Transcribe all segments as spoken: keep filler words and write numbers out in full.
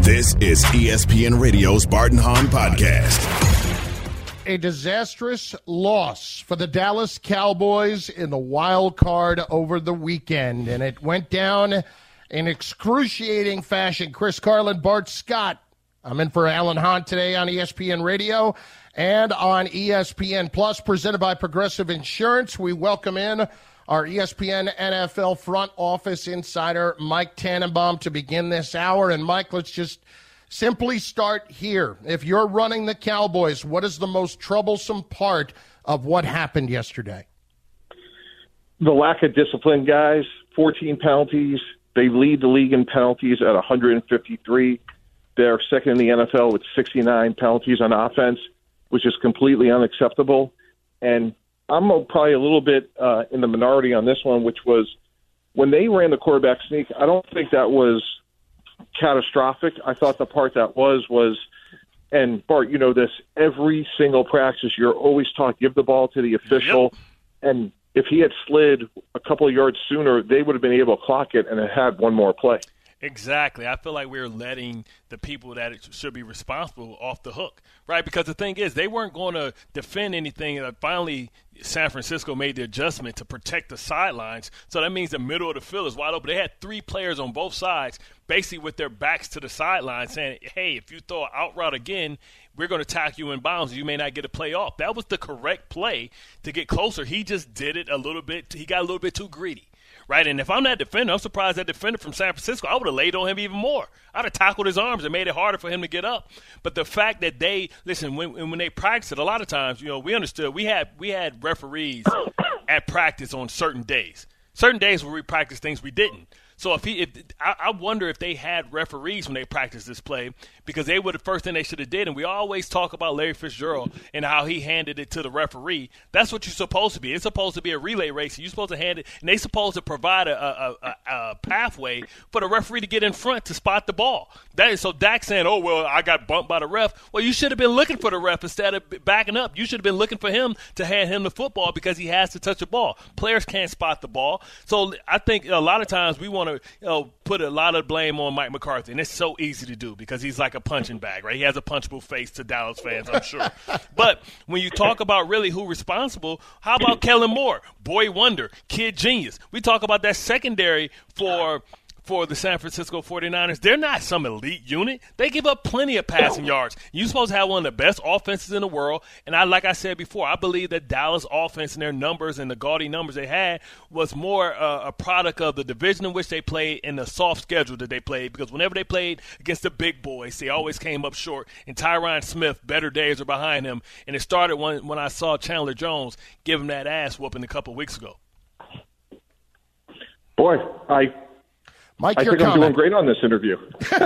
This is E S P N Radio's Bart and Hahn Podcast. A disastrous loss for the Dallas Cowboys in the wild card over the weekend, and it went down in excruciating fashion. Chris Carlin, Bart Scott. I'm in for Alan Hahn today on E S P N Radio and on E S P N Plus, presented by Progressive Insurance. We welcome in our E S P N N F L front office insider, Mike Tannenbaum, to begin this hour. And, Mike, let's just simply start here. If you're running the Cowboys, what is the most troublesome part of what happened yesterday? The lack of discipline, guys. fourteen penalties. They lead the league in penalties at one hundred fifty-three. They're second in the N F L with sixty-nine penalties on offense, which is completely unacceptable. And I'm probably a little bit uh, in the minority on this one, which was when they ran the quarterback sneak, I don't think that was catastrophic. I thought the part that was was, and Bart, you know this, every single practice you're always taught, give the ball to the official. Yep. And if he had slid a couple of yards sooner, they would have been able to clock it and it had one more play. Exactly. I feel like we're letting the people that should be responsible off the hook, right? Because the thing is, they weren't going to defend anything. Uh, finally, San Francisco made the adjustment to protect the sidelines. So that means the middle of the field is wide open. They had three players on both sides, basically with their backs to the sideline, saying, hey, if you throw an out route again, we're going to tackle you in bounds. You may not get a play off. That was the correct play to get closer. He just did it a little bit. He got a little bit too greedy. Right, and if I'm that defender, I'm surprised that defender from San Francisco, I would have laid on him even more. I'd have tackled his arms and made it harder for him to get up. But the fact that they listen when when they practice it, a lot of times, you know, we understood we had we had referees at practice on certain days. Certain days where we practice things we didn't. So if he, if, I, I wonder if they had referees when they practiced this play, because they would the first thing they should have did. And we always talk about Larry Fitzgerald and how he handed it to the referee. That's what you're supposed to be. It's supposed to be a relay race. You're supposed to hand it, and they're supposed to provide a, a, a, a pathway for the referee to get in front to spot the ball. That is so Dak saying, "Oh well, I got bumped by the ref." Well, you should have been looking for the ref instead of backing up. You should have been looking for him to hand him the football because he has to touch the ball. Players can't spot the ball. So I think a lot of times we want to. You know, put a lot of blame on Mike McCarthy, and it's so easy to do because he's like a punching bag, right? He has a punchable face to Dallas fans, I'm sure. But when you talk about really who responsible, how about Kellen Moore, boy wonder, kid genius? We talk about that secondary for – for the San Francisco forty-niners. They're not some elite unit. They give up plenty of passing yards. You're supposed to have one of the best offenses in the world. And I, like I said before, I believe that Dallas offense and their numbers and the gaudy numbers they had was more uh, a product of the division in which they played and the soft schedule that they played. Because whenever they played against the big boys, they always came up short. And Tyron Smith, better days are behind him. And it started when, when I saw Chandler Jones give him that ass whooping a couple of weeks ago. Boy, I – Mike, I your think comment. I'm doing great on this interview.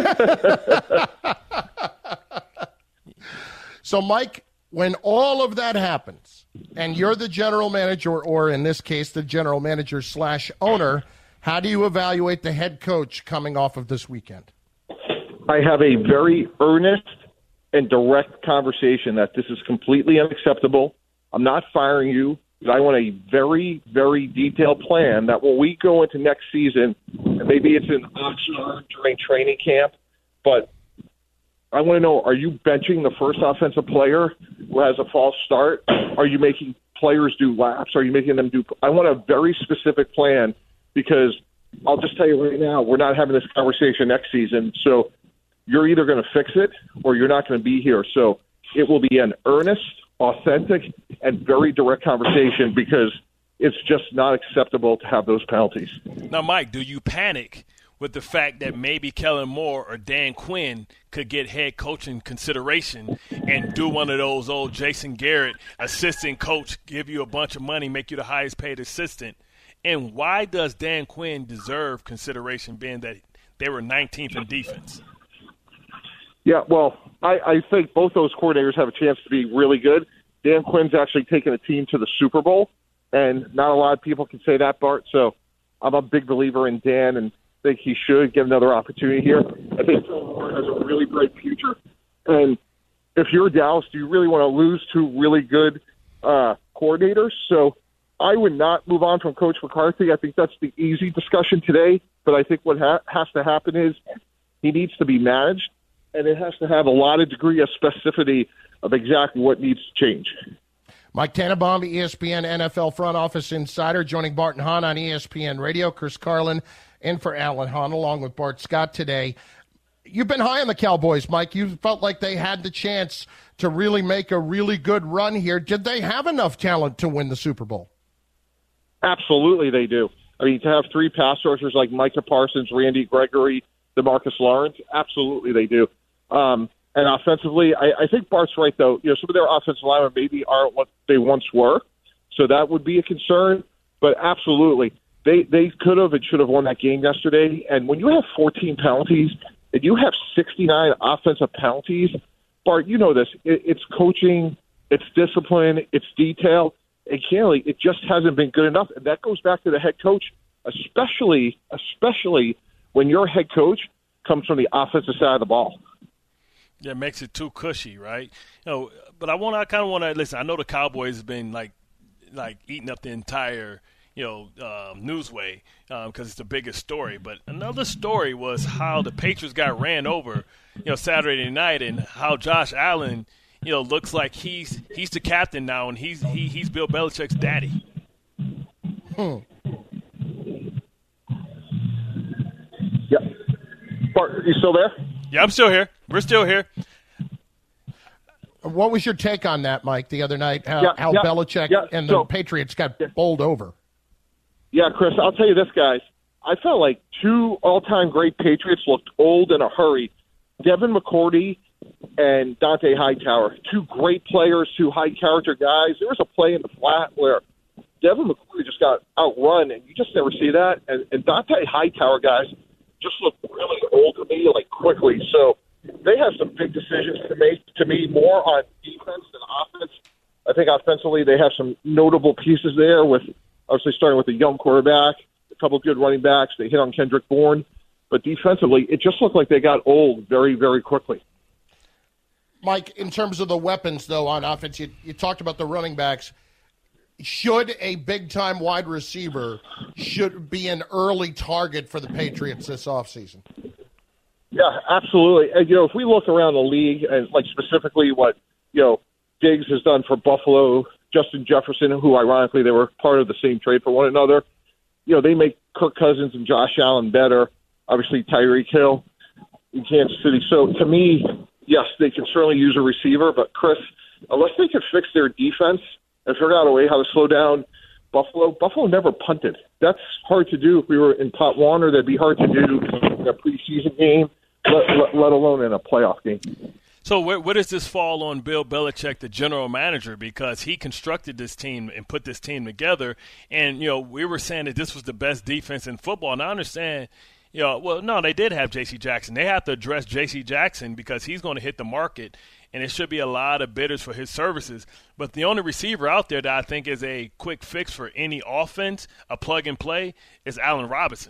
So, Mike, when all of that happens, and you're the general manager, or in this case, the general manager slash owner, how do you evaluate the head coach coming off of this weekend? I have a very earnest and direct conversation that this is completely unacceptable. I'm not firing you. I want a very, very detailed plan that when we go into next season, and maybe it's in Oxnard during training camp, but I want to know, are you benching the first offensive player who has a false start? Are you making players do laps? Are you making them do – I want a very specific plan because I'll just tell you right now, we're not having this conversation next season. So you're either going to fix it or you're not going to be here. So it will be an earnest – authentic and very direct conversation because it's just not acceptable to have those penalties. Now, Mike, do you panic with the fact that maybe Kellen Moore or Dan Quinn could get head coaching consideration and do one of those old Jason Garrett assistant coach, give you a bunch of money, make you the highest paid assistant? And why does Dan Quinn deserve consideration being that they were nineteenth in defense? Yeah, well, I, I think both those coordinators have a chance to be really good. Dan Quinn's actually taken a team to the Super Bowl, and not a lot of people can say that, Bart. So I'm a big believer in Dan and think he should get another opportunity here. I think Phil Moore has a really bright future. And if you're Dallas, do you really want to lose two really good uh, coordinators? So I would not move on from Coach McCarthy. I think that's the easy discussion today. But I think what ha- has to happen is he needs to be managed. and it has to have a lot of degree of specificity of exactly what needs to change. Mike Tannenbaum, E S P N N F L front office insider, joining Bart and Hahn on E S P N Radio. Chris Carlin in for Alan Hahn, along with Bart Scott today. You've been high on the Cowboys, Mike. You felt like they had the chance to really make a really good run here. Did they have enough talent to win the Super Bowl? Absolutely they do. I mean, to have three pass rushers like Micah Parsons, Randy Gregory, DeMarcus Lawrence, absolutely they do. Um, and offensively, I, I think Bart's right, though. You know, some of their offensive linemen maybe aren't what they once were, so that would be a concern. But absolutely, they, they could have and should have won that game yesterday. And when you have fourteen penalties and you have sixty-nine offensive penalties, Bart, you know this. It, it's coaching, it's discipline, it's detail. And clearly, it just hasn't been good enough. And that goes back to the head coach, especially, especially when your head coach comes from the offensive side of the ball. Yeah, it makes it too cushy, right? You know, but I want I kind of want to listen. I know the Cowboys have been like, like eating up the entire, you know, um, newsway because um, it's the biggest story. But another story was how the Patriots got ran over, you know, Saturday night, and how Josh Allen, you know, looks like he's he's the captain now, and he's he, he's Bill Belichick's daddy. Hmm. Yeah, Bart, you still there? Yeah, I'm still here. We're still here. What was your take on that, Mike, the other night, how, yeah, how yeah, Belichick yeah. and the so, Patriots got yeah. bowled over? Yeah, Chris, I'll tell you this, guys. I felt like two all-time great Patriots looked old in a hurry. Devin McCourty and Dante Hightower, two great players, two high-character guys. There was a play in the flat where Devin McCourty just got outrun, and you just never see that. And, and Dante Hightower, guys, just looked really old to me, like, quickly. So they have some big decisions to make, to me, more on defense than offense. I think offensively they have some notable pieces there, with obviously starting with a young quarterback, a couple of good running backs. They hit on Kendrick Bourne. But defensively, it just looked like they got old very, very quickly. Mike, in terms of the weapons, though, on offense, you, you talked about the running backs. Should a big-time wide receiver should be an early target for the Patriots this offseason? Yeah, absolutely. And, you know, if we look around the league, and like specifically what, you know, Diggs has done for Buffalo, Justin Jefferson, who ironically they were part of the same trade for one another, you know, they make Kirk Cousins and Josh Allen better. Obviously, Tyreek Hill in Kansas City. So to me, yes, they can certainly use a receiver, but Chris, unless they can fix their defense and figure out a way how to slow down Buffalo, Buffalo never punted. That's hard to do. If we were in Pot Warner, that'd be hard to do in a preseason game, let, let, let alone in a playoff game. So where, where does this fall on Bill Belichick, the general manager, because he constructed this team and put this team together? And, you know, we were saying that this was the best defense in football. And I understand, you know, well, no, they did have J C Jackson. They have to address J C Jackson because he's going to hit the market, and it should be a lot of bidders for his services. But the only receiver out there that I think is a quick fix for any offense, a plug-and-play, is Allen Robinson.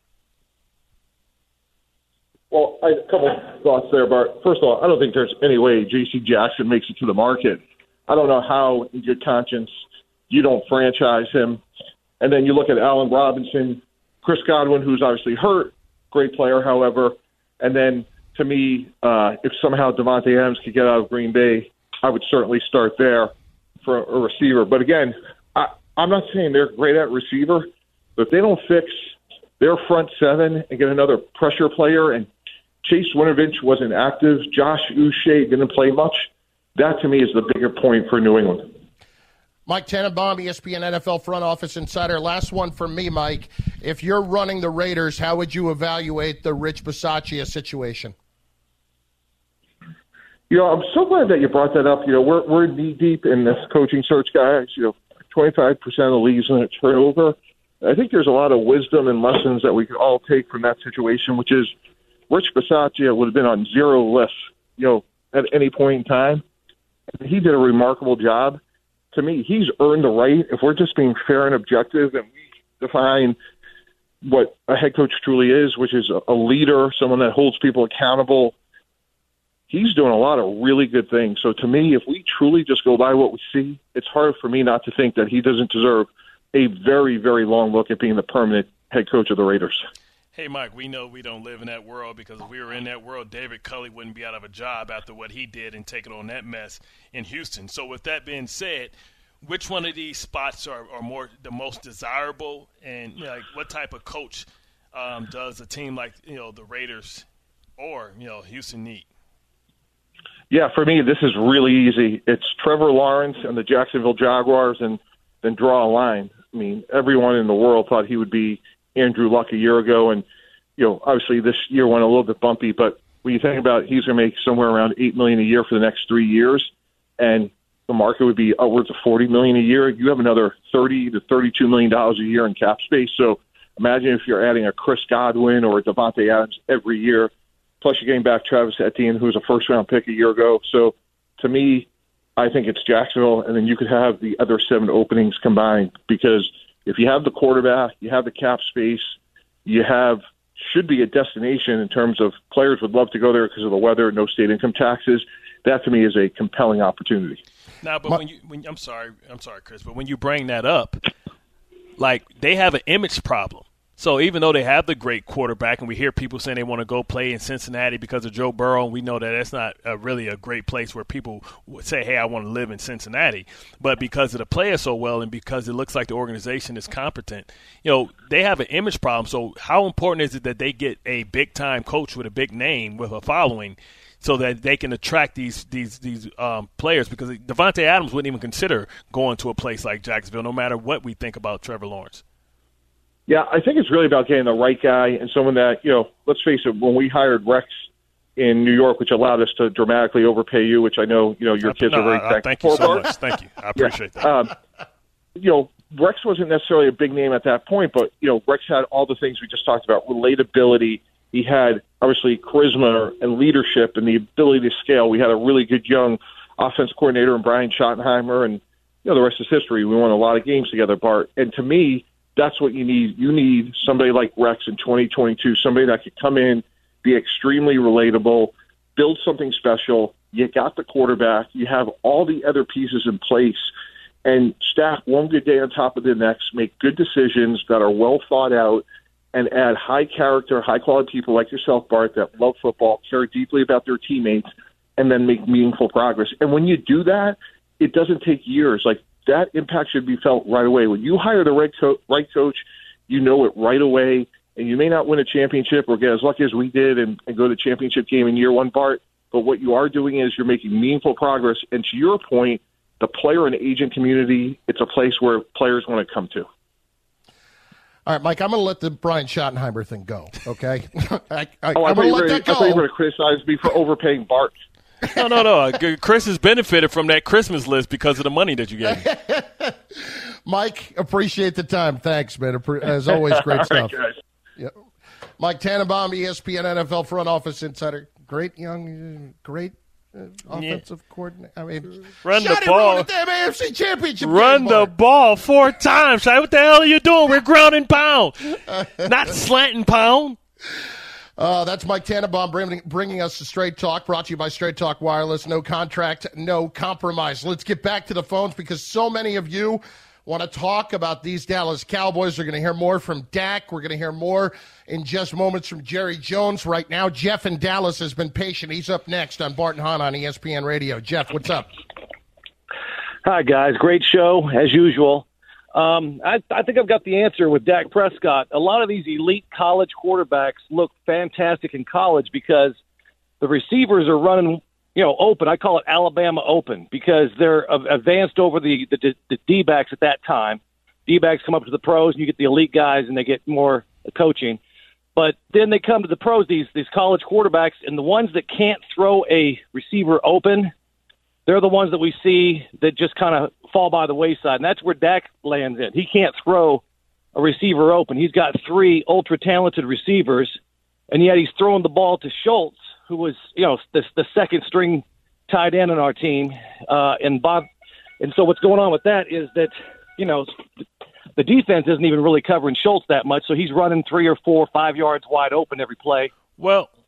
Well, I, a couple of thoughts there, Bart. First of all, I don't think there's any way J C Jackson makes it to the market. I don't know how, in good conscience, you don't franchise him. And then you look at Allen Robinson, Chris Godwin, who's obviously hurt, great player, however. And then, to me, uh, if somehow Devontae Adams could get out of Green Bay, I would certainly start there for a receiver. But again, I, I'm not saying they're great at receiver, but if they don't fix their front seven and get another pressure player, and Chase Winovich wasn't active, Josh Uche didn't play much, that to me is the bigger point for New England. Mike Tannenbaum, E S P N N F L front office insider. Last one from me, Mike. If you're running the Raiders, how would you evaluate the Rich Bisaccia situation? You know, I'm so glad that you brought that up. You know, we're we're knee deep in this coaching search, guys. You know, twenty-five percent of the league's in a turnover. I think there's a lot of wisdom and lessons that we could all take from that situation, which is Rich Bisaccia would have been on zero lists, you know, at any point in time. He did a remarkable job. To me, he's earned the right, if we're just being fair and objective and we define what a head coach truly is, which is a leader, someone that holds people accountable, he's doing a lot of really good things. So to me, if we truly just go by what we see, it's hard for me not to think that he doesn't deserve a very, very long look at being the permanent head coach of the Raiders. Hey, Mike, we know we don't live in that world because if we were in that world, David Culley wouldn't be out of a job after what he did and taking on that mess in Houston. So with that being said, which one of these spots are, are more the most desirable, and you know, like what type of coach um, does a team like you know the Raiders or you know Houston need? Yeah, for me, this is really easy. It's Trevor Lawrence and the Jacksonville Jaguars, and then draw a line. I mean, everyone in the world thought he would be Andrew Luck a year ago, and you know, obviously this year went a little bit bumpy. But when you think about it, he's going to make somewhere around eight million dollars a year for the next three years, and the market would be upwards of forty million dollars a year. You have another thirty to thirty-two million dollars a year in cap space. So imagine if you're adding a Chris Godwin or a Devontae Adams every year. Plus, you're getting back Travis Etienne, who was a first-round pick a year ago. So, to me, I think it's Jacksonville, and then you could have the other seven openings combined. Because if you have the quarterback, you have the cap space, you have should be a destination in terms of players would love to go there because of the weather, no state income taxes. That to me is a compelling opportunity. Now, but when you, when I'm sorry, I'm sorry, Chris, but when you bring that up, like they have an image problem. So even though they have the great quarterback, and we hear people saying they want to go play in Cincinnati because of Joe Burrow, and we know that that's not a, really a great place where people would say, hey, I want to live in Cincinnati. But because of the player so well and because it looks like the organization is competent, you know, they have an image problem. So how important is it that they get a big-time coach with a big name, with a following, so that they can attract these these these um, players? Because Devontae Adams wouldn't even consider going to a place like Jacksonville, no matter what we think about Trevor Lawrence. Yeah, I think it's really about getting the right guy and someone that, you know, let's face it, when we hired Rex in New York, which allowed us to dramatically overpay you, which I know, you know, your kids no, are very I, I, thankful for. Thank you so for. much. Thank you. I appreciate yeah. that. Um, you know, Rex wasn't necessarily a big name at that point, but, you know, Rex had all the things we just talked about, relatability. He had, obviously, charisma and leadership and the ability to scale. We had a really good young offense coordinator in Brian Schottenheimer, and, you know, the rest is history. We won a lot of games together, Bart. And to me, that's what you need. You need somebody like Rex in twenty twenty-two, somebody that could come in, be extremely relatable, build something special. You got the quarterback. You have all the other pieces in place, and stack one good day on top of the next, make good decisions that are well thought out, and add high character, high quality people like yourself, Bart, that love football, care deeply about their teammates, and then make meaningful progress. And when you do that, it doesn't take years. Like, that impact should be felt right away. When you hire the right, co- right coach, you know it right away, and you may not win a championship or get as lucky as we did and, and go to the championship game in year one, Bart, but what you are doing is you're making meaningful progress. And to your point, the player and agent community, it's a place where players want to come to. All right, Mike, I'm going to let the Brian Schottenheimer thing go, okay? I, I, oh, I I'm going to let that go. I thought you were going to criticize me for overpaying Bart. No, no, no. Chris has benefited from that Christmas list because of the money that you gave him. Mike, appreciate the time. Thanks, man. As always, great stuff. Right, yep. Mike Tannenbaum, E S P N N F L front office insider. Great young, great uh, offensive yeah. coordinator. I mean, run the ball. The damn A F C Championship Run game, the boy. ball four times. What the hell are you doing? We're ground and pound, not slant and pound. Uh, that's Mike Tannenbaum bringing, bringing us to Straight Talk, brought to you by Straight Talk Wireless. No contract, no compromise. Let's get back to the phones because so many of you want to talk about these Dallas Cowboys. We're going to hear more from Dak. We're going to hear more in just moments from Jerry Jones. Right now, Jeff in Dallas has been patient. He's up next on Bart and Hahn on E S P N Radio. Jeff, what's up? Hi, guys. Great show, as usual. Um, I, I think I've got the answer with Dak Prescott. A lot of these elite college quarterbacks look fantastic in college because the receivers are running, you know, open. I call it Alabama open because they're advanced over the, the, the D-backs at that time. D-backs come up to the pros, and you get the elite guys, and they get more coaching. But then they come to the pros, these these college quarterbacks, and the ones that can't throw a receiver open, they're the ones that we see that just kind of fall by the wayside, and that's where Dak lands in. He can't throw a receiver open. He's got three ultra-talented receivers, and yet he's throwing the ball to Schultz, who was, you know, the, the second-string tight end on our team. Uh, and Bob, and so what's going on with that is that, you know, the defense isn't even really covering Schultz that much, so he's running three or four, five yards wide open every play. Well,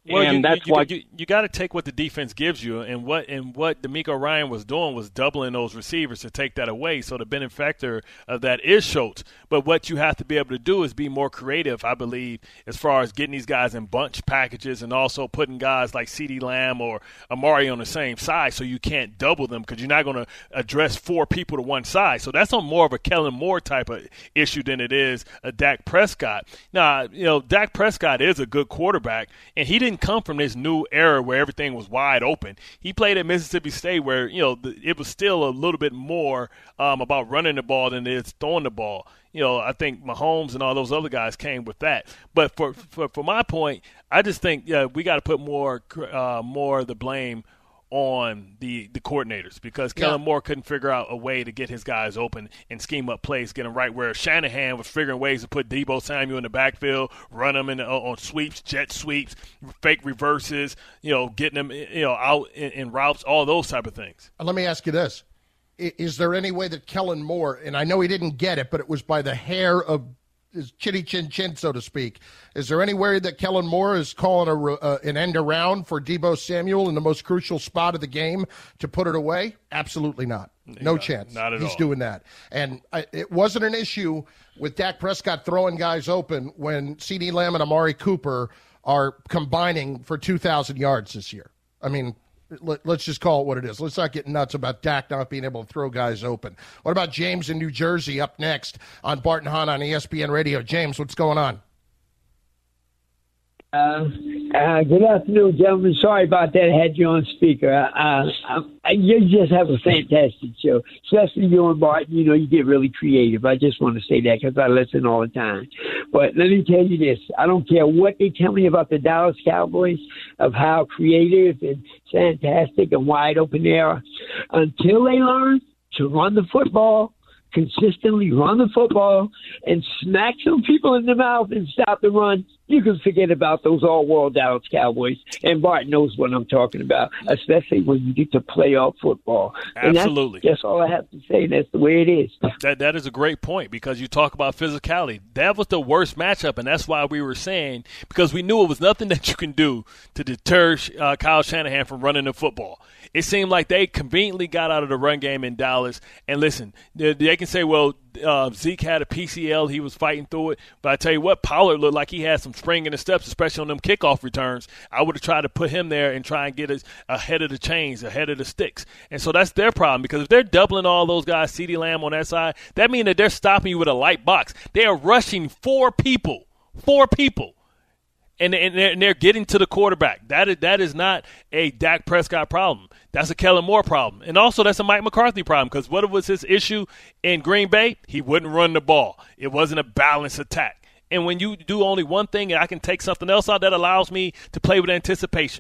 Well, and you, that's you, why you, you got to take what the defense gives you, and what and what D'Amico Ryan was doing was doubling those receivers to take that away. So the benefactor of that is Schultz. But what you have to be able to do is be more creative, I believe, as far as getting these guys in bunch packages and also putting guys like CeeDee Lamb or Amari on the same side, so you can't double them because you're not going to address four people to one side. So that's on more of a Kellen Moore type of issue than it is a Dak Prescott. Now, you know, Dak Prescott is a good quarterback, and he didn't come from this new era where everything was wide open. He played at Mississippi State where, you know, the, it was still a little bit more um, about running the ball than it is throwing the ball. You know, I think Mahomes and all those other guys came with that. But for for, for my point, I just think yeah, we got to put more uh, more of the blame on the, the coordinators because Kellen yeah. Moore couldn't figure out a way to get his guys open and scheme up plays, get them right, where Shanahan was figuring ways to put Deebo Samuel in the backfield, run them in the, on sweeps, jet sweeps, fake reverses, you know, getting them you know out in, in routes, all those type of things. Let me ask you this. Is there any way that Kellen Moore, and I know he didn't get it, but it was by the hair of his chinny chin chin, so to speak. Is there any way that Kellen Moore is calling a, uh, an end around for Deebo Samuel in the most crucial spot of the game to put it away? Absolutely not. No not, chance. Not at He's all. doing that. And I, it wasn't an issue with Dak Prescott throwing guys open when CeeDee Lamb and Amari Cooper are combining for two thousand yards this year. I mean, let, let's just call it what it is. Let's not get nuts about Dak not being able to throw guys open. What about James in New Jersey up next on Bart and Hahn on E S P N Radio? James, what's going on? Uh, uh, good afternoon, gentlemen. Sorry about that. I had you on speaker. Uh, uh, you just have a fantastic show, especially you and Bart. You know, you get really creative. I just want to say that because I listen all the time. But let me tell you this. I don't care what they tell me about the Dallas Cowboys, of how creative and fantastic and wide open they are. Until they learn to run the football, consistently run the football, and smack some people in the mouth and stop the run, you can forget about those all-world Dallas Cowboys. And Bart knows what I'm talking about, especially when you get to playoff football. Absolutely. And that's, that's all I have to say. That's the way it is. That That is a great point because you talk about physicality. That was the worst matchup, and that's why we were saying, because we knew it was nothing that you can do to deter uh, Kyle Shanahan from running the football. It seemed like they conveniently got out of the run game in Dallas. And listen, they, they can say, well, uh, Zeke had a P C L. He was fighting through it. But I tell you what, Pollard looked like he had some spring in the steps, especially on them kickoff returns. I would have tried to put him there and try and get us ahead of the chains, ahead of the sticks. And so that's their problem because if they're doubling all those guys, CeeDee Lamb on that side, that means that they're stopping you with a light box. They are rushing four people, four people. And, and, they're, and they're getting to the quarterback. That is that is not a Dak Prescott problem. That's a Kellen Moore problem. And also that's a Mike McCarthy problem because what was his issue in Green Bay? He wouldn't run the ball. It wasn't a balanced attack. And when you do only one thing and I can take something else out, that allows me to play with anticipation.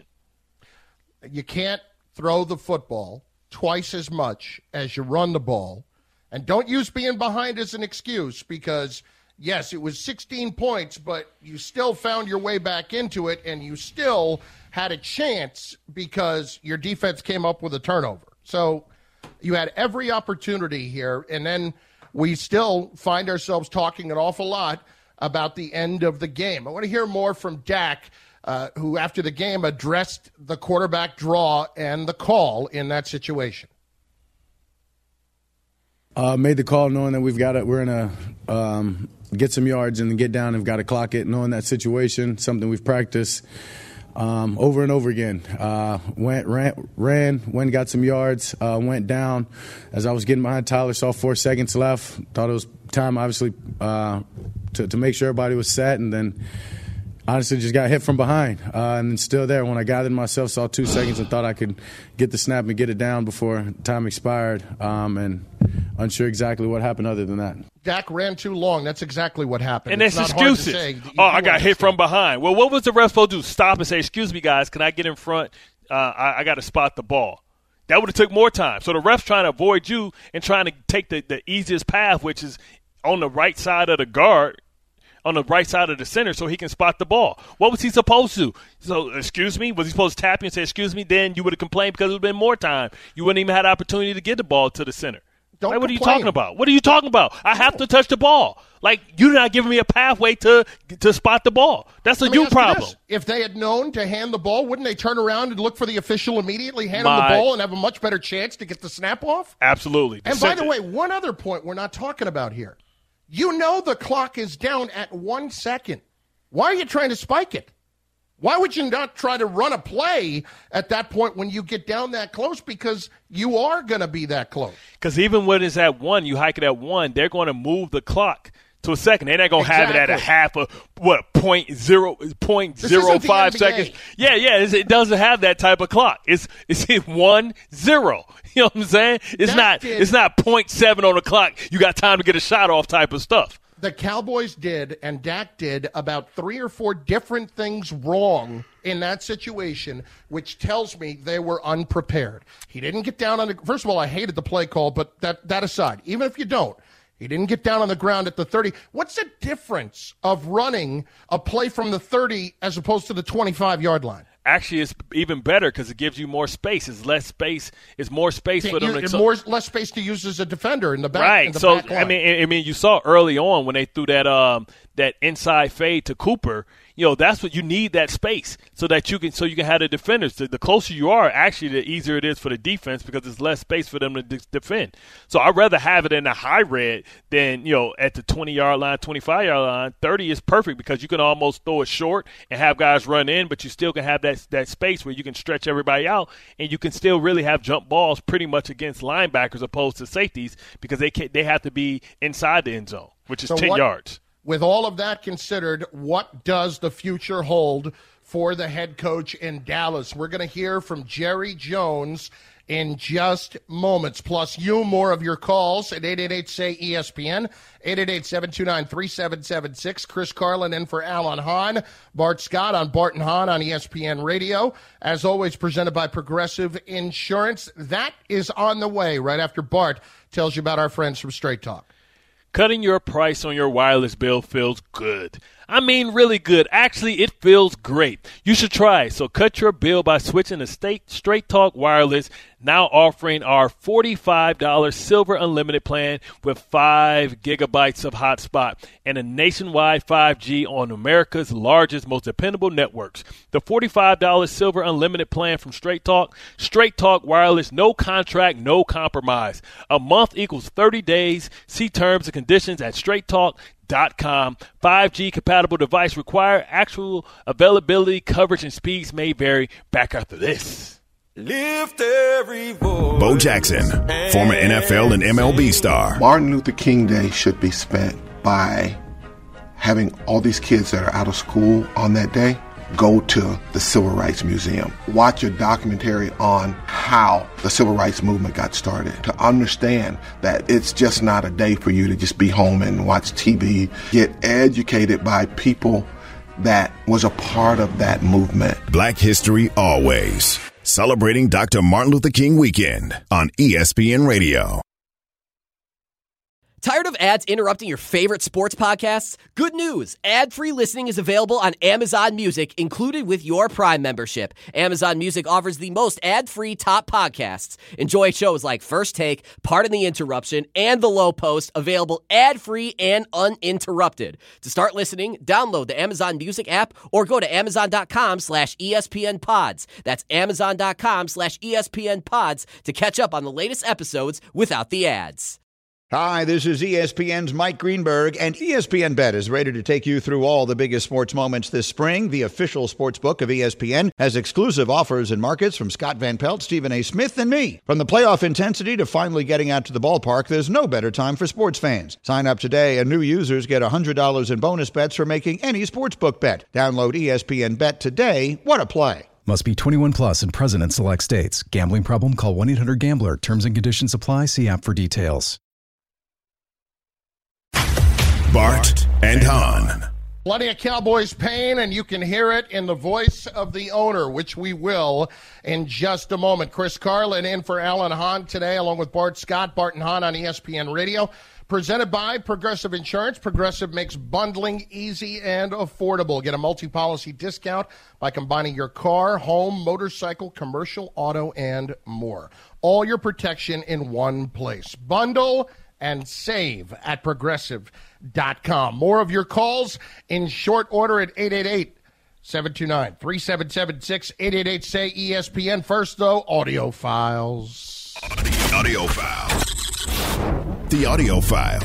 You can't throw the football twice as much as you run the ball. And don't use being behind as an excuse because – yes, it was sixteen points, but you still found your way back into it, and you still had a chance because your defense came up with a turnover. So you had every opportunity here, and then we still find ourselves talking an awful lot about the end of the game. I want to hear more from Dak, uh, who after the game addressed the quarterback draw and the call in that situation. Uh, made the call knowing that we've got it. We're in a um, get some yards and get down and we've got to clock it, knowing that situation, something we've practiced um, over and over again. Uh, went, ran, ran, went, got some yards, uh, went down. As I was getting behind Tyler, saw four seconds left. Thought it was time, obviously, uh, to, to make sure everybody was set, and then honestly just got hit from behind. Uh, and then still there, when I gathered myself, saw two seconds and thought I could get the snap and get it down before time expired, um, and unsure exactly what happened other than that. Dak ran too long. That's exactly what happened. And it's that's not excuses. Hard to say. Oh, I got hit from behind. Well, what was the ref supposed to do? Stop and say, excuse me, guys, can I get in front? Uh, I, I got to spot the ball. That would have took more time. So the ref's trying to avoid you and trying to take the, the easiest path, which is on the right side of the guard, on the right side of the center, so he can spot the ball. What was he supposed to? So, excuse me? Was he supposed to tap you and say, excuse me? Then you would have complained because it would have been more time. You wouldn't even have the opportunity to get the ball to the center. Don't like, what complain. are you talking about? What are you talking about? I have to touch the ball. Like, you're not giving me a pathway to to spot the ball. That's a Let me you ask you problem. this. If they had known to hand the ball, wouldn't they turn around and look for the official immediately, hand My, him the ball, and have a much better chance to get the snap off? Absolutely. And by the way, one other point we're not talking about here. You know the clock is down at one second. Why are you trying to spike it? Why would you not try to run a play at that point when you get down that close? Because you are going to be that close. Because even when it's at one, you hike it at one, they're going to move the clock to a second. They're not going to exactly. have it at a half of, what, point zero, point zero five seconds? Yeah, yeah, it's, it doesn't have that type of clock. It's it's one, zero. You know what I'm saying? It's that not did, It's not point seven on the clock. You got time to get a shot off type of stuff. The Cowboys did, and Dak did, about three or four different things wrong in that situation, which tells me they were unprepared. He didn't get down on the – first of all, I hated the play call, but that, that aside, even if you don't, he didn't get down on the ground at the thirty. What's the difference of running a play from the thirty as opposed to the twenty-five-yard line? Actually, it's even better because it gives you more space. It's less space. It's more space Can't for them. use, to, more less space to use as a defender in the back. Right. In the so back line. I mean, I mean, you saw early on when they threw that um that inside fade to Cooper. You know, that's what you need, that space, so that you can so you can have the defenders. The, the closer you are, actually, the easier it is for the defense because there's less space for them to de- defend. So I'd rather have it in the high red than, you know, at the twenty-yard line, twenty-five-yard line. thirty is perfect because you can almost throw it short and have guys run in, but you still can have that that space where you can stretch everybody out, and you can still really have jump balls pretty much against linebackers opposed to safeties because they can, they have to be inside the end zone, which is so ten what, yards. With all of that considered, what does the future hold for the head coach in Dallas? We're going to hear from Jerry Jones in just moments. Plus, you, more of your calls at eight eight eight, S A Y, E S P N, eight eight eight, seven two nine, three seven seven six. Chris Carlin in for Alan Hahn. Bart Scott on Bart and Hahn on E S P N Radio. As always, presented by Progressive Insurance. That is on the way right after Bart tells you about our friends from Straight Talk. Cutting your price on your wireless bill feels good. I mean really good. Actually, it feels great. You should try it. So cut your bill by switching to State Straight Talk Wireless, now offering our forty-five dollars Silver Unlimited plan with five gigabytes of hotspot and a nationwide five G on America's largest, most dependable networks. The forty-five dollars Silver Unlimited plan from Straight Talk. Straight Talk Wireless, no contract, no compromise. A month equals thirty days. See terms and conditions at straight talk dot com. five G compatible device required. Actual availability, coverage, and speeds may vary. Back after this. Lift every voice. Bo Jackson, former N F L and M L B star. Martin Luther King Day should be spent by having all these kids that are out of school on that day go to the Civil Rights Museum. Watch a documentary on how the Civil Rights Movement got started, to understand that it's just not a day for you to just be home and watch T V. Get educated by people that was a part of that movement. Black History Always. Celebrating Doctor Martin Luther King Weekend on E S P N Radio. Tired of ads interrupting your favorite sports podcasts? Good news! Ad-free listening is available on Amazon Music, included with your Prime membership. Amazon Music offers the most ad-free top podcasts. Enjoy shows like First Take, Pardon the Interruption, and The Low Post, available ad-free and uninterrupted. To start listening, download the Amazon Music app or go to amazon.com slash ESPN pods. That's amazon.com slash ESPN pods to catch up on the latest episodes without the ads. Hi, this is E S P N's Mike Greenberg, and E S P N Bet is ready to take you through all the biggest sports moments this spring. The official sports book of E S P N has exclusive offers and markets from Scott Van Pelt, Stephen A. Smith, and me. From the playoff intensity to finally getting out to the ballpark, there's no better time for sports fans. Sign up today, and new users get one hundred dollars in bonus bets for making any sportsbook bet. Download E S P N Bet today. What a play. Must be twenty-one plus and present in select states. Gambling problem? Call one eight hundred gambler. Terms and conditions apply. See app for details. Bart and Hahn. Plenty of Cowboys pain, and you can hear it in the voice of the owner, which we will in just a moment. Chris Carlin in for Alan Hahn today, along with Bart Scott, Bart and Hahn on E S P N Radio. Presented by Progressive Insurance. Progressive makes bundling easy and affordable. Get a multi-policy discount by combining your car, home, motorcycle, commercial, auto, and more. All your protection in one place. Bundle and save at progressive dot com. More of your calls in short order at eight eight eight, seven two nine, three seven seven six, eight eight eight, say E S P N. First, though, audio files. Audio file. The audio file.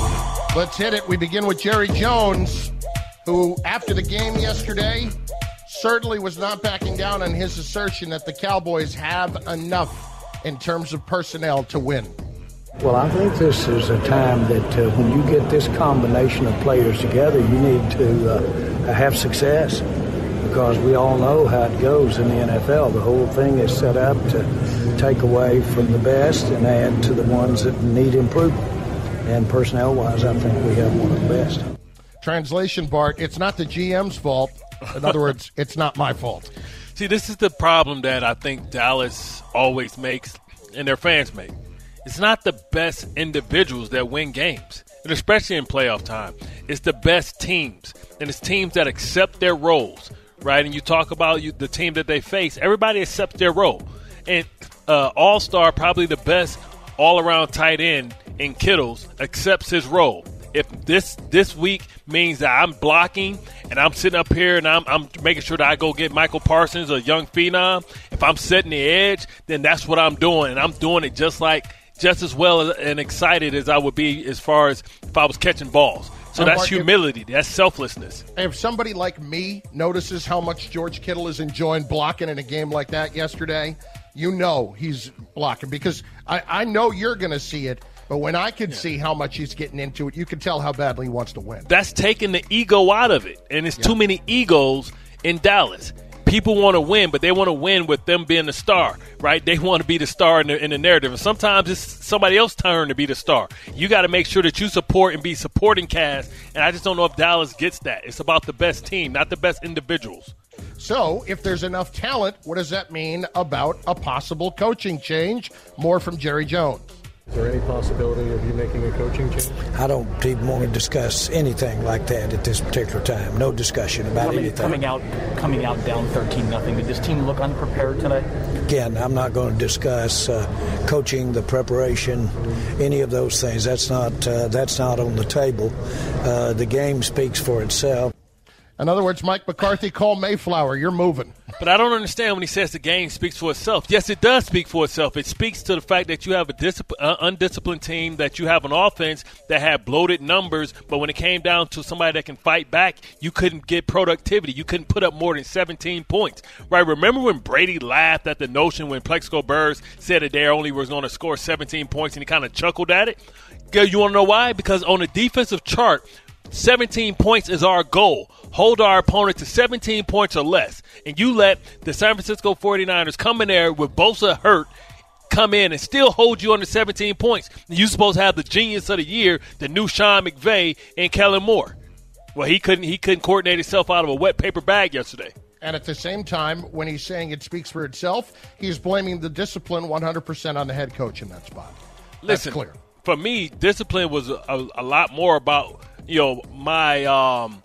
Let's hit it. We begin with Jerry Jones, who, after the game yesterday, certainly was not backing down on his assertion that the Cowboys have enough in terms of personnel to win. Well, I think this is a time that uh, when you get this combination of players together, you need to uh, have success, because we all know how it goes in the N F L. The whole thing is set up to take away from the best and add to the ones that need improvement. And personnel-wise, I think we have one of the best. Translation, Bart, it's not the G M's fault. In other words, it's not my fault. See, this is the problem that I think Dallas always makes and their fans make. It's not the best individuals that win games, and especially in playoff time. It's the best teams, and it's teams that accept their roles, right? And you talk about you, the team that they face, everybody accepts their role. And uh, All-Star, probably the best all-around tight end in Kittles, accepts his role. If this this week means that I'm blocking and I'm sitting up here and I'm, I'm making sure that I go get Michael Parsons, a young phenom, if I'm setting the edge, then that's what I'm doing. And I'm doing it just like just as well and excited as I would be as far as if I was catching balls. So and that's Mark, humility. If, that's selflessness. If somebody like me notices how much George Kittle is enjoying blocking in a game like that yesterday, you know he's blocking, because I, I know you're going to see it. But when I could yeah. see how much he's getting into it, you can tell how badly he wants to win. That's taking the ego out of it. And there's yeah. too many egos in Dallas. People want to win, but they want to win with them being the star, right? They want to be the star in the, in the narrative. And sometimes it's somebody else's turn to be the star. You got to make sure that you support and be supporting cast. And I just don't know if Dallas gets that. It's about the best team, not the best individuals. So if there's enough talent, what does that mean about a possible coaching change? More from Jerry Jones. Is there any possibility of you making a coaching change? I don't even want to discuss anything like that at this particular time. No discussion about coming, anything. Coming out, coming out down thirteen nothing. Did this team look unprepared today? Again, I'm not going to discuss uh, coaching, the preparation, any of those things. That's not uh, that's not on the table. Uh, the game speaks for itself. In other words, Mike McCarthy, call Mayflower. You're moving. But I don't understand when he says the game speaks for itself. Yes, it does speak for itself. It speaks to the fact that you have a discipl- uh, undisciplined team, that you have an offense that had bloated numbers, but when it came down to somebody that can fight back, you couldn't get productivity. You couldn't put up more than seventeen points. Right? Remember when Brady laughed at the notion when Plexico Burress said that they only was going to score seventeen points, and he kind of chuckled at it? You want to know why? Because on the defensive chart, seventeen points is our goal. Hold our opponent to seventeen points or less. And you let the San Francisco forty-niners come in there with Bosa hurt, come in and still hold you under seventeen points. You're supposed to have the genius of the year, the new Sean McVay and Kellen Moore. Well, he couldn't he couldn't coordinate himself out of a wet paper bag yesterday. And at the same time, when he's saying it speaks for itself, he's blaming the discipline one hundred percent on the head coach in that spot. That's Listen, clear. For me, discipline was a, a lot more about, you know, my um,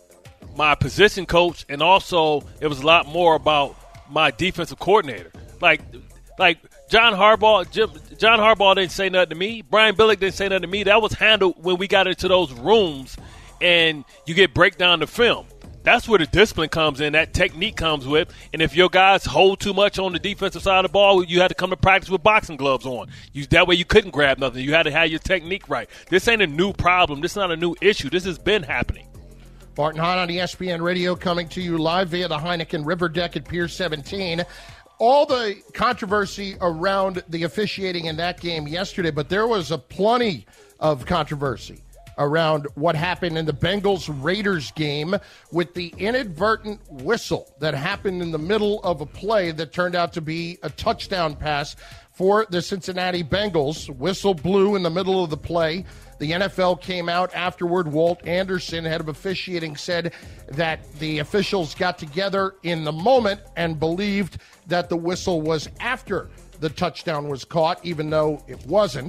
my position coach, and also it was a lot more about my defensive coordinator. Like, like John Harbaugh, Jim, John Harbaugh didn't say nothing to me. Brian Billick didn't say nothing to me. That was handled when we got into those rooms, and you get break down the film. That's where the discipline comes in. That technique comes with. And if your guys hold too much on the defensive side of the ball, you had to come to practice with boxing gloves on. You, that way you couldn't grab nothing. You had to have your technique right. This ain't a new problem. This is not a new issue. This has been happening. Barton Hahn on E S P N Radio, coming to you live via the Heineken River Deck at Pier seventeen. All the controversy around the officiating in that game yesterday, but there was a plenty of controversy around what happened in the Bengals-Raiders game with the inadvertent whistle that happened in the middle of a play that turned out to be a touchdown pass for the Cincinnati Bengals. Whistle blew in the middle of the play. The N F L came out afterward. Walt Anderson, head of officiating, said that the officials got together in the moment and believed that the whistle was after the touchdown was caught, even though it wasn't.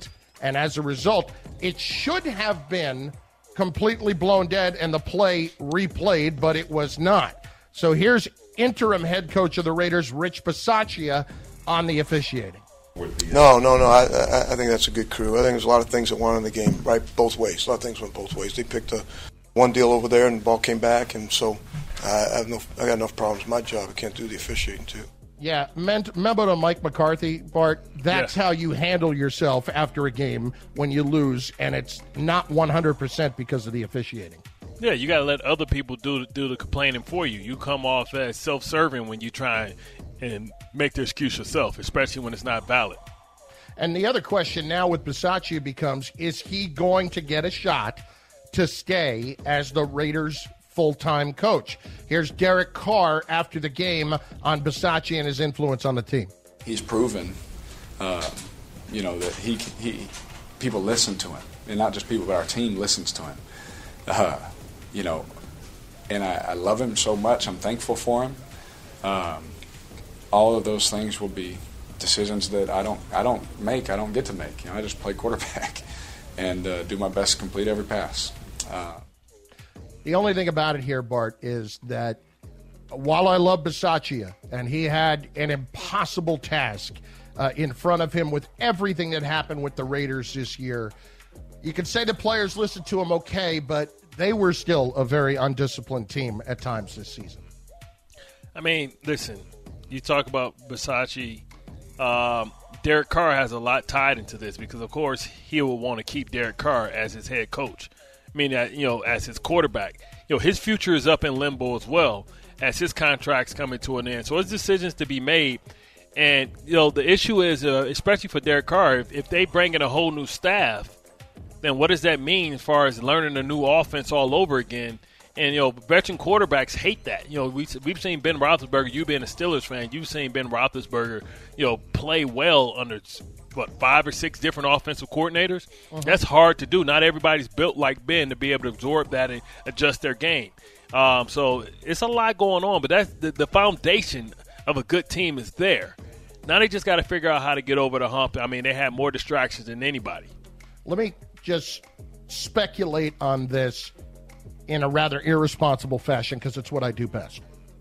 And as a result, it should have been completely blown dead and the play replayed, but it was not. So here's interim head coach of the Raiders, Rich Bisaccia, on the officiating. No, no, no. I, I, I think that's a good crew. I think there's a lot of things that went on in the game, right, both ways. A lot of things went both ways. They picked a one deal over there, and the ball came back, and so uh, I have no, I got enough problems. My job, I can't do the officiating too. Yeah, meant, remember to Mike McCarthy, Bart? That's yeah. how you handle yourself after a game when you lose, and it's not one hundred percent because of the officiating. Yeah, you got to let other people do do the complaining for you. You come off as self-serving when you try and make the excuse yourself, especially when it's not valid. And the other question now with Bisaccia becomes, is he going to get a shot to stay as the Raiders' full-time coach? Here's Derek Carr after the game on Bisaccia and his influence on the team. He's proven, uh, you know, that he he people listen to him, and not just people, but our team listens to him. Uh, you know, and I, I love him so much. I'm thankful for him. Um, all of those things will be decisions that I don't I don't make. I don't get to make. You know, I just play quarterback and uh, do my best to complete every pass. Uh, the only thing about it here, Bart, is that while I love Bisaccia, and he had an impossible task uh, in front of him with everything that happened with the Raiders this year, you can say the players listened to him okay, but they were still a very undisciplined team at times this season. I mean, listen, you talk about Bisaccia. Um, Derek Carr has a lot tied into this because, of course, he will want to keep Derek Carr as his head coach. I mean, uh, you know, as his quarterback. You know, his future is up in limbo as well as his contract's coming to an end. So there's decisions to be made. And, you know, the issue is, uh, especially for Derek Carr, if, if they bring in a whole new staff, then what does that mean as far as learning a new offense all over again? And, you know, veteran quarterbacks hate that. You know, we, we've seen Ben Roethlisberger, you being a Steelers fan, you've seen Ben Roethlisberger, you know, play well under, what, five or six different offensive coordinators? Mm-hmm. That's hard to do. Not everybody's built like Ben to be able to absorb that and adjust their game. Um, so it's a lot going on, but that's the, the foundation of a good team is there. Now they just got to figure out how to get over the hump. I mean, they have more distractions than anybody. Let me just speculate on this in a rather irresponsible fashion because it's what I do best.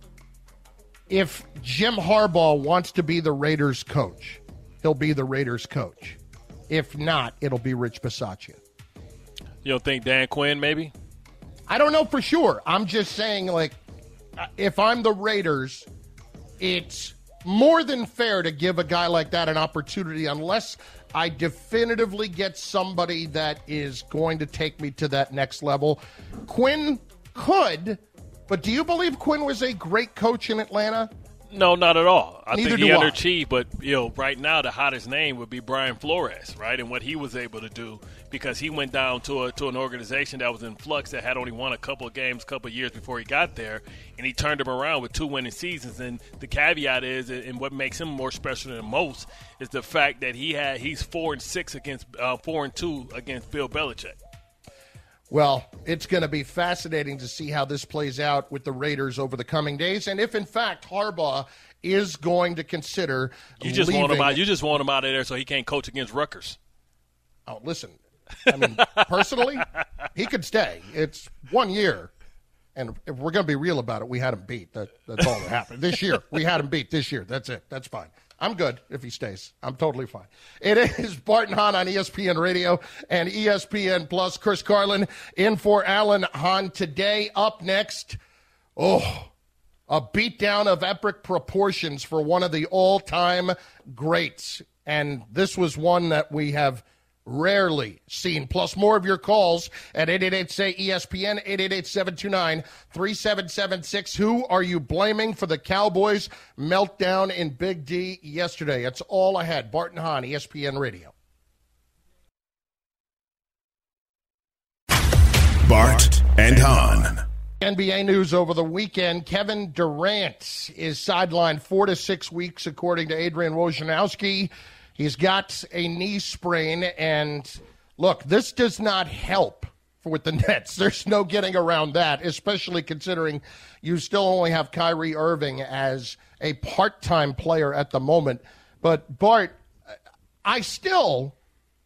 If Jim Harbaugh wants to be the Raiders coach, he'll be the Raiders coach. If not, it'll be Rich Bisaccia. You don't think Dan Quinn maybe? I don't know for sure. I'm just saying, like, if I'm the Raiders, it's more than fair to give a guy like that an opportunity unless I definitively get somebody that is going to take me to that next level. Quinn could, but do you believe Quinn was a great coach in Atlanta? No, not at all. I Neither think he do I. underachieved, but, you know, right now the hottest name would be Brian Flores, right, and what he was able to do because he went down to a, to an organization that was in flux that had only won a couple of games a couple of years before he got there, and he turned them around with two winning seasons. And the caveat is, and what makes him more special than most, is the fact that he had he's four and six against uh, four and two against Bill Belichick. Well, it's going to be fascinating to see how this plays out with the Raiders over the coming days, and if in fact Harbaugh is going to consider you just leaving. want him out. You just want him out of there so he can't coach against Rutgers. Oh, listen. I mean, personally, he could stay. It's one year, and if we're going to be real about it, we had him beat. That, that's all that happened this year. We had him beat this year. That's it. That's fine. I'm good if he stays. I'm totally fine. It is Bart and Hahn on E S P N Radio and E S P N Plus. Chris Carlin in for Alan Hahn today. Up next, oh, a beatdown of epic proportions for one of the all-time greats. And this was one that we have rarely seen. Plus more of your calls at eight eight eight, S A Y, E S P N, eight eight eight, seven two nine, three seven seven six. Who are you blaming for the Cowboys' meltdown in Big D yesterday? That's all I had. Bart and Hahn, E S P N Radio. Bart and Hahn. N B A news over the weekend. Kevin Durant is sidelined four to six weeks, according to Adrian Wojnarowski. He's got a knee sprain, and look, this does not help with the Nets. There's no getting around that, especially considering you still only have Kyrie Irving as a part-time player at the moment. But, Bart, I still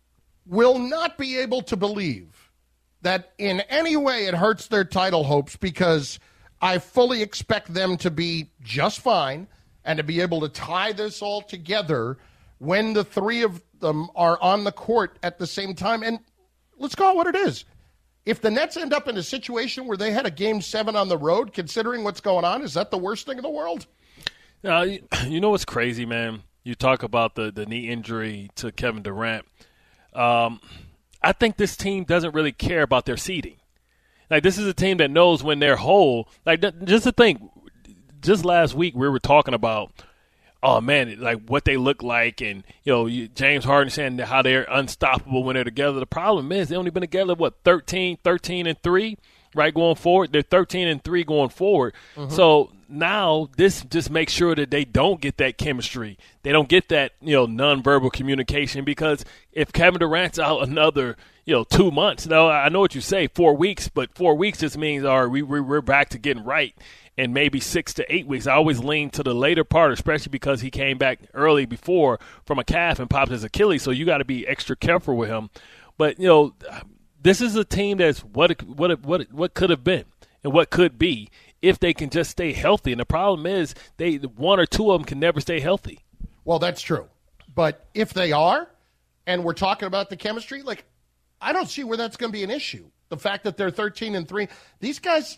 will not be able to believe that in any way it hurts their title hopes, because I fully expect them to be just fine and to be able to tie this all together when the three of them are on the court at the same time. And let's call it what it is. If the Nets end up in a situation where they had a game seven on the road, considering what's going on, is that the worst thing in the world? Uh, you, you know what's crazy, man? You talk about the, the knee injury to Kevin Durant. Um, I think this team doesn't really care about their seeding. Like, this is a team that knows when they're whole. Like, just to think, just last week we were talking about, oh, man, like what they look like, and, you know, James Harden saying how they're unstoppable when they're together. The problem is they only been together, what, thirteen, thirteen and three, right, going forward? They're thirteen and three going forward. Mm-hmm. So now this just makes sure that they don't get that chemistry. They don't get that, you know, nonverbal communication, because if Kevin Durant's out another, you know, two months, now I know what you say, four weeks, but four weeks just means, all right, we, we're back to getting right. And maybe six to eight weeks. I always lean to the later part, especially because he came back early before from a calf and popped his Achilles. So you got to be extra careful with him. But, you know, this is a team that's what what what what could have been and what could be if they can just stay healthy. And the problem is they one or two of them can never stay healthy. Well, that's true. But if they are, and we're talking about the chemistry, like, I don't see where that's going to be an issue. The fact that they're thirteen and three, these guys,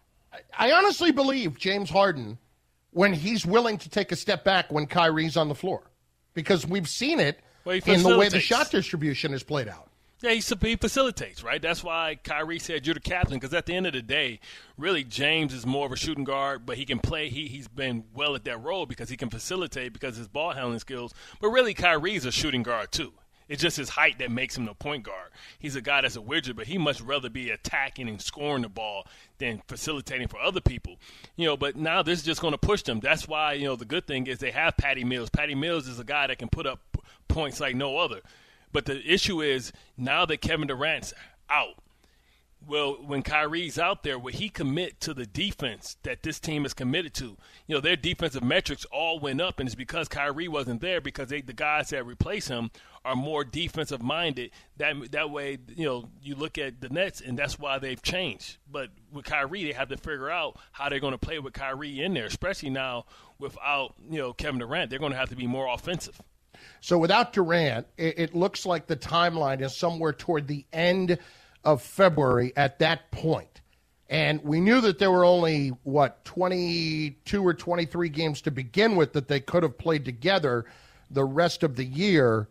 I honestly believe James Harden, when he's willing to take a step back when Kyrie's on the floor, because we've seen it well, in the way the shot distribution is played out. Yeah, he, he facilitates, right? That's why Kyrie said you're the captain, because at the end of the day, really James is more of a shooting guard, but he can play. He, he's been well at that role because he can facilitate because of his ball handling skills. But really Kyrie's a shooting guard too. It's just his height that makes him the point guard. He's a guy that's a widget, but he much rather be attacking and scoring the ball than facilitating for other people. You know, but now this is just going to push them. That's why, you know, the good thing is they have Patty Mills. Patty Mills is a guy that can put up points like no other. But the issue is now that Kevin Durant's out, well, when Kyrie's out there, will he commit to the defense that this team is committed to? You know, their defensive metrics all went up, and it's because Kyrie wasn't there, because they, the guys that replace him are more defensive-minded. That that way, you know, you look at the Nets, and that's why they've changed. But with Kyrie, they have to figure out how they're going to play with Kyrie in there, especially now without, you know, Kevin Durant. They're going to have to be more offensive. So without Durant, it, it looks like the timeline is somewhere toward the end of February at that point. And we knew that there were only, what, twenty-two or twenty-three games to begin with that they could have played together the rest of the year.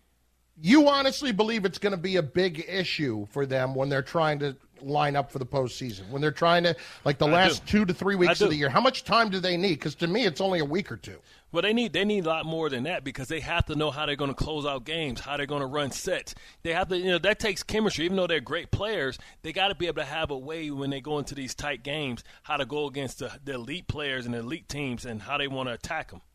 You honestly believe it's going to be a big issue for them when they're trying to line up for the postseason, when they're trying to, like the last two to three weeks of the year? How much time do they need? Because to me, it's only a week or two. Well, they need they need a lot more than that, because they have to know how they're going to close out games, how they're going to run sets. They have to, you know, that takes chemistry. Even though they're great players, they got to be able to have a way when they go into these tight games, how to go against the, the elite players and the elite teams and how they want to attack them.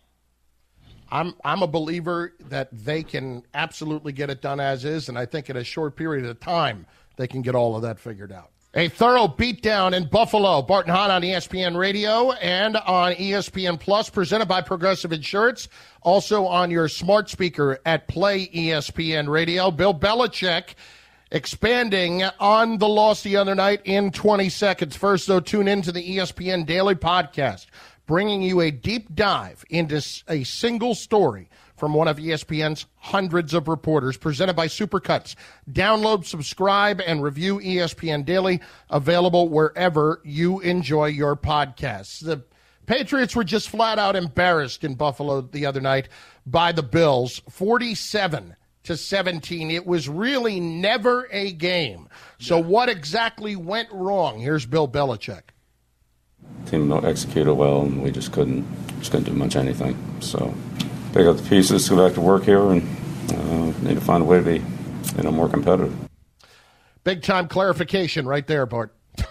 I'm I'm a believer that they can absolutely get it done as is, and I think in a short period of time they can get all of that figured out. A thorough beatdown in Buffalo. Bart and Hahn on E S P N Radio and on E S P N Plus, presented by Progressive Insurance. Also on your smart speaker at Play E S P N Radio. Bill Belichick expanding on the loss the other night in twenty seconds. First, though, tune into the E S P N Daily Podcast, bringing you a deep dive into a single story from one of E S P N's hundreds of reporters, presented by Supercuts. Download, subscribe, and review E S P N Daily, available wherever you enjoy your podcasts. The Patriots were just flat out embarrassed in Buffalo the other night by the Bills, forty-seven to seventeen. It was really never a game. So what exactly went wrong? Here's Bill Belichick. Team not executed well, and we just couldn't just couldn't do much anything. So pick up the pieces, go back to work here, and uh, need to find a way to be, you know, more competitive. Big time clarification right there, Bart.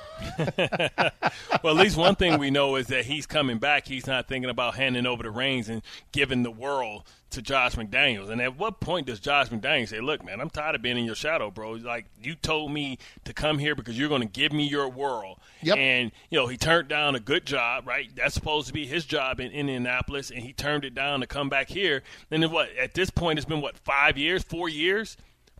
Well, at least one thing we know is that he's coming back. He's not thinking about handing over the reins and giving the world to Josh McDaniels. And at what point does Josh McDaniels say, look, man, I'm tired of being in your shadow, bro. Like, you told me to come here because you're going to give me your world. Yep. And, you know, he turned down a good job, right? That's supposed to be his job in Indianapolis, and he turned it down to come back here. And then what? At this point, it's been, what, five years, four years?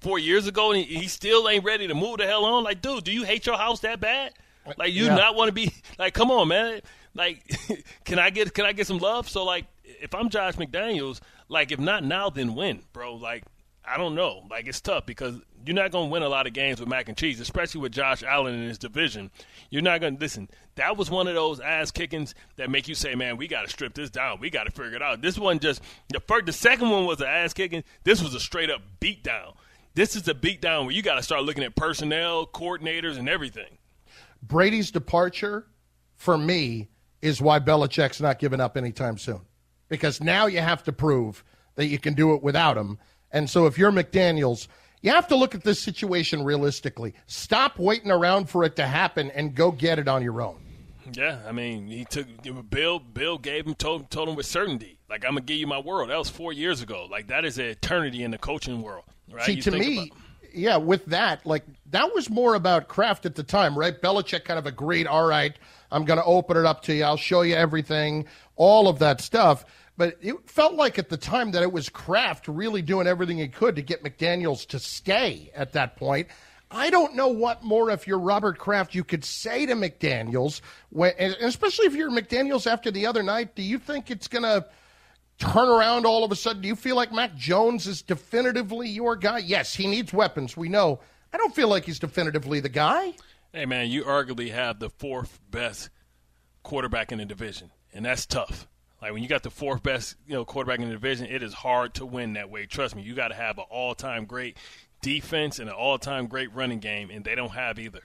four years ago, and he, he still ain't ready to move the hell on. Like, dude, do you hate your house that bad? Like, you Yeah. not want to be like, come on, man. Like, can I get can I get some love? So, like, if I'm Josh McDaniels, like, if not now, then when, bro? Like, I don't know. Like, it's tough because you're not going to win a lot of games with mac and cheese, especially with Josh Allen in his division. You're not going to – listen, that was one of those ass-kickings that make you say, man, we got to strip this down. We got to figure it out. This one just – the first, the second one was an ass-kicking. This was a straight-up beatdown. This is a beatdown where you got to start looking at personnel, coordinators, and everything. Brady's departure, for me, is why Belichick's not giving up anytime soon. Because now you have to prove that you can do it without him. And so if you're McDaniels, you have to look at this situation realistically. Stop waiting around for it to happen and go get it on your own. Yeah, I mean, he took Bill. Bill gave him told, told him with certainty, like, I'm gonna give you my world. That was four years ago. Like, that is an eternity in the coaching world, right? See, You to think me, about- yeah, with that, like, that was more about Kraft at the time, right? Belichick kind of agreed, all right, I'm going to open it up to you. I'll show you everything, all of that stuff. But it felt like at the time that it was Kraft really doing everything he could to get McDaniels to stay at that point. I don't know what more, if you're Robert Kraft, you could say to McDaniels, when, and especially if you're McDaniels after the other night. Do you think it's going to turn around all of a sudden? Do you feel like Mac Jones is definitively your guy? Yes, he needs weapons, we know. I don't feel like he's definitively the guy. Hey, man, you arguably have the fourth best quarterback in the division, and that's tough. Like, when you got the fourth best, you know, quarterback in the division, it is hard to win that way. Trust me, you got to have an all-time great defense and an all-time great running game, and they don't have either.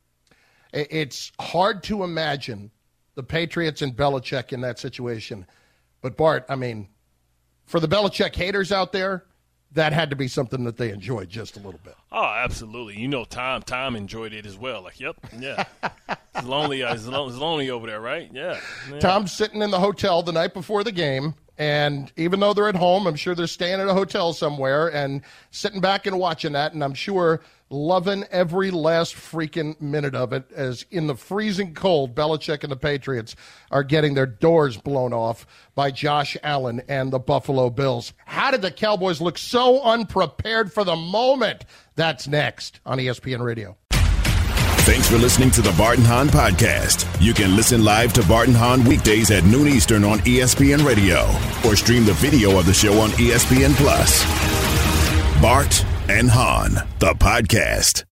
It's hard to imagine the Patriots and Belichick in that situation. But, Bart, I mean, for the Belichick haters out there, that had to be something that they enjoyed just a little bit. Oh, absolutely. You know, Tom Tom enjoyed it as well. Like, yep, yeah. It's lonely, uh, it's lonely, it's lonely over there, right? Yeah. yeah. Tom's sitting in the hotel the night before the game, and even though they're at home, I'm sure they're staying at a hotel somewhere and sitting back and watching that, and I'm sure loving every last freaking minute of it, as in the freezing cold, Belichick and the Patriots are getting their doors blown off by Josh Allen and the Buffalo Bills. How did the Cowboys look so unprepared for the moment? That's next on E S P N Radio. Thanks for listening to the Bart and Hahn Podcast. You can listen live to Bart and Hahn weekdays at noon Eastern on E S P N Radio, or stream the video of the show on E S P N Plus. Bart and Hahn, the podcast.